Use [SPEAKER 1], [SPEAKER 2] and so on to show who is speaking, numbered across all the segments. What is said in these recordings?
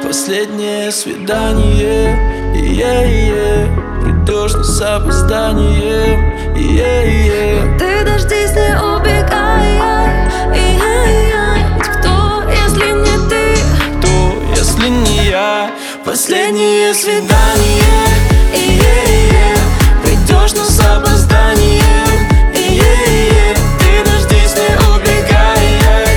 [SPEAKER 1] Последнее свидание, придешь, но с опозданием,
[SPEAKER 2] Ты дождись, не убегай, ведь кто, если не ты?
[SPEAKER 1] кто, если не я? Последнее свидание, придешь, но с опозданием, ты дождись, не убегай,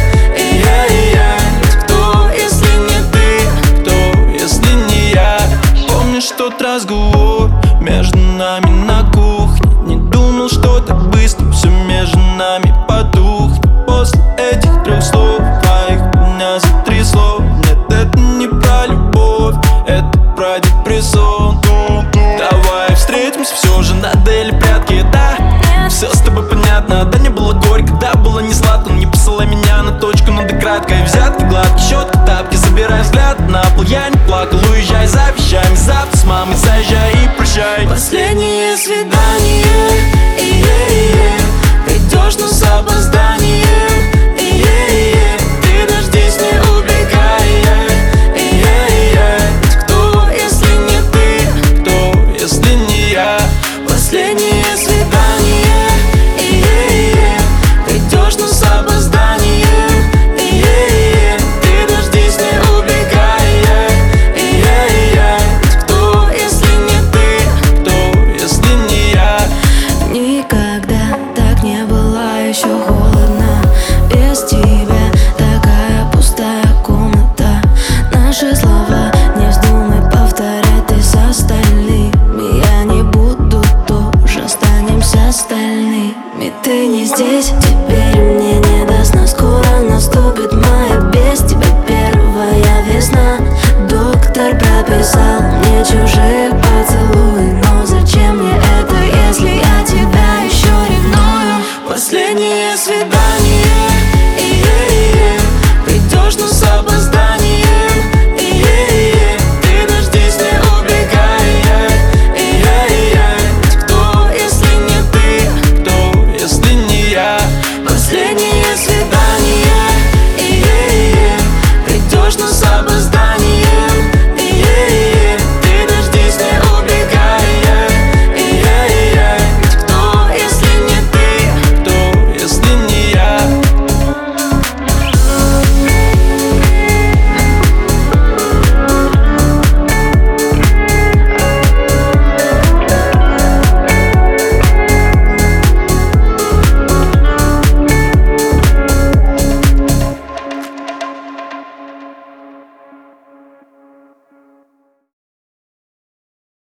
[SPEAKER 1] ведь кто, если не ты? Кто, если не я? Помнишь тот разговор между нами на кухне? Не думал, что так быстро все между нами потухнет. После этих 3 слов твоих меня затрясло. Нет, это не про любовь, это про депрессон. Давай встретимся все же на дуэли прятки, да? Все с тобой понятно, да, не было горько, да, было не сладко. Не посылай меня на точку, надо кратко. И взятки, гладкий, щетка, тапки, забирай взгляд на пол. Я не плакал, уезжай за вещами. Завтра с мамой заезжай и прощай. Последнее свидание, придешь, но с опозданием, ты дождись, не убегай, ведь кто, если не ты? Кто, если не я? Последнее свидание, придешь, но с опозданием, ты дождись, не убегай, ведь кто, если не ты? Кто, если не я?
[SPEAKER 2] Никогда так не было еще холодно. Без тебя такая пустая комната. Наши слова